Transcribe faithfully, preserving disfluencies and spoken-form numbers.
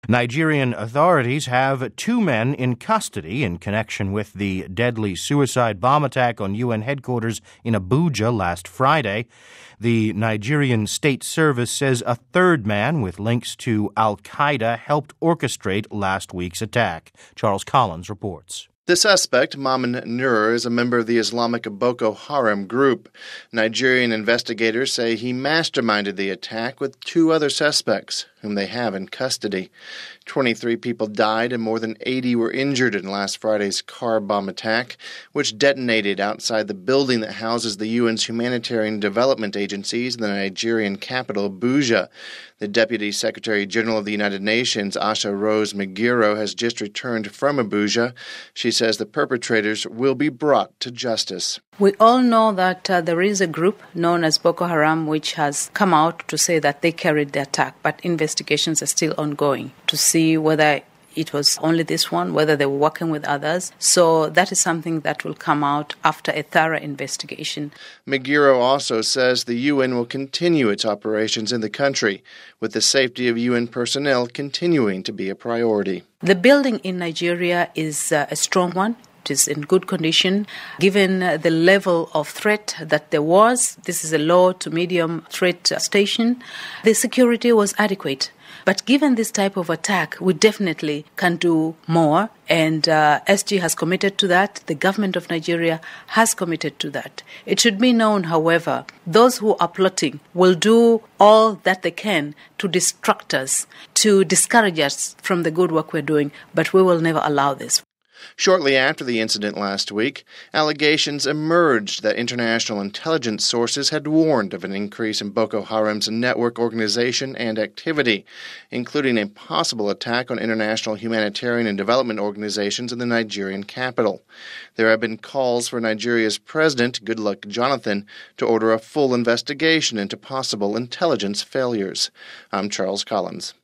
Nigerian authorities have two men in custody in connection with the deadly suicide bomb attack on U N headquarters in Abuja last Friday. The Nigerian State Service says a third man with links to al-Qaeda helped orchestrate last week's attack. Charles Collins reports. The suspect, Maman Nur, is a member of the Islamic Boko Haram group. Nigerian investigators say he masterminded the attack with two other suspects, whom they have in custody. twenty-three people died and more than eighty were injured in last Friday's car bomb attack, which detonated outside the building that houses the U N's humanitarian development agencies in the Nigerian capital, Abuja. The Deputy Secretary General of the United Nations, Asha Rose Migiro, has just returned from Abuja. She says the perpetrators will be brought to justice. We all know that uh, there is a group known as Boko Haram which has come out to say that they carried the attack, but investigations are still ongoing to see whether it was only this one, whether they were working with others. So that is something that will come out after a thorough investigation. Migiro also says the U N will continue its operations in the country, with the safety of U N personnel continuing to be a priority. The building in Nigeria is uh, a strong one. It is in good condition. Given uh, the level of threat that there was, this is a low to medium threat uh, station, the security was adequate. But given this type of attack, we definitely can do more. And uh, S G has committed to that. The government of Nigeria has committed to that. It should be known, however, those who are plotting will do all that they can to distract us, to discourage us from the good work we're doing. But we will never allow this. Shortly after the incident last week, allegations emerged that international intelligence sources had warned of an increase in Boko Haram's network organization and activity, including a possible attack on international humanitarian and development organizations in the Nigerian capital. There have been calls for Nigeria's president, Goodluck Jonathan, to order a full investigation into possible intelligence failures. I'm Charles Collins.